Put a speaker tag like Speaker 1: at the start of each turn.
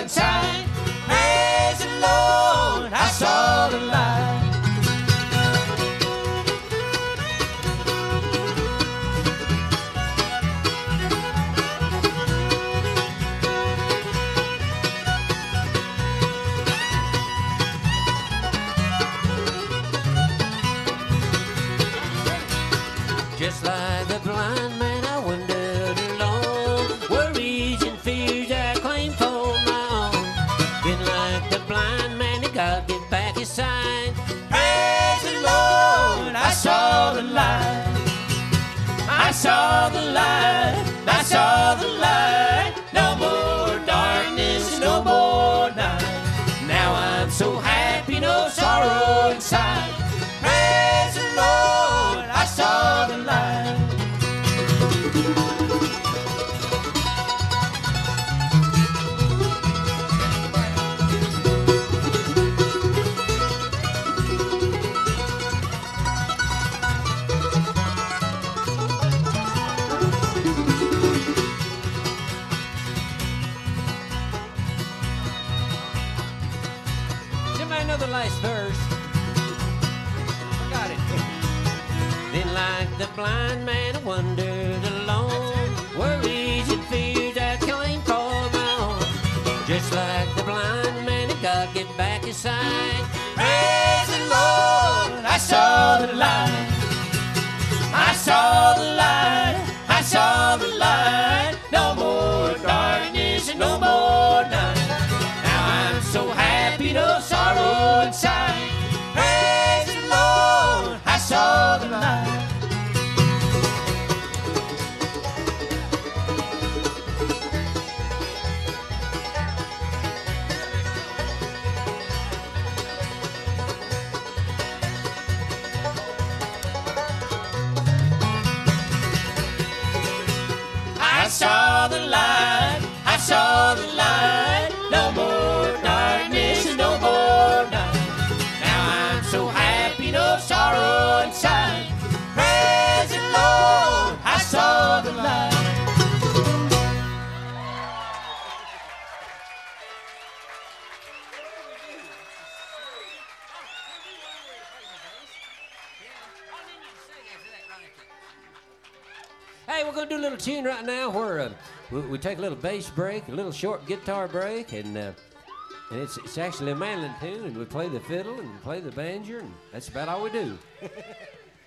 Speaker 1: inside. Praise the Lord, I saw the light. Just like the blind man, I wandered alone. Worries and fears I claimed for my own. Been like the blind man, God get back his sight. Praise the Lord, I saw the light. I saw the light, I saw the light. No more darkness, no more night. Now I'm so happy, no sorrow inside. Praise the Lord, I saw the light. Somebody know the last verse? Forgot it. Then like the blind man I wandered alone. Worries and fears I claimed for my own. Just like the blind man God get back his sight. Praise the Lord, I saw the light. I saw the light, I saw the light. No more darkness and no more night. Now I'm so happy, no sorrow inside. Praise the Lord, I saw the light. I saw the light, I saw the light. No more darkness and no more night. Now I'm so happy, no sorrow inside. Praise the Lord, I saw the light. Hey, we're going to do a little tune right now where we take a little bass break, a little short guitar break, and it's actually a mandolin tune, and we play the fiddle and we play the banjo, and that's about all we do.